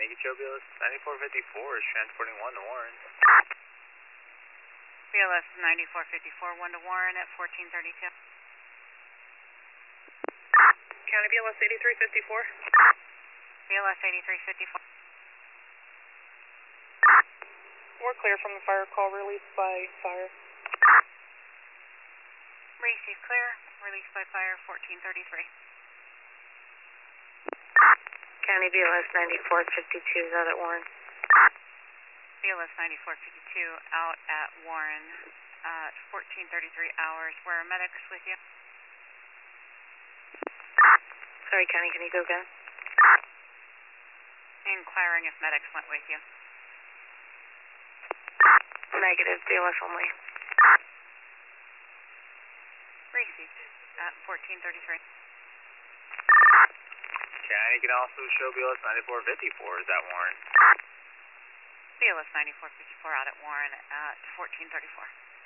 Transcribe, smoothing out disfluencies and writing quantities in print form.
you get your BLS 9454 is transporting 1 to Warren. BLS 9454, 1 to Warren at 1432. County BLS 8354. BLS 8354. We're clear from the fire call released by fire. Receive clear, released by fire 1433. County BLS 9452 is out at Warren. BLS 9452 out at Warren at 1433 hours. Where are medics with you? Sorry, County, can you go again? Inquiring if medics went with you. Negative, BLS only. Received at 1433. County can also show BLS 9454 is at Warren. BLS 9454 out at Warren at 1434.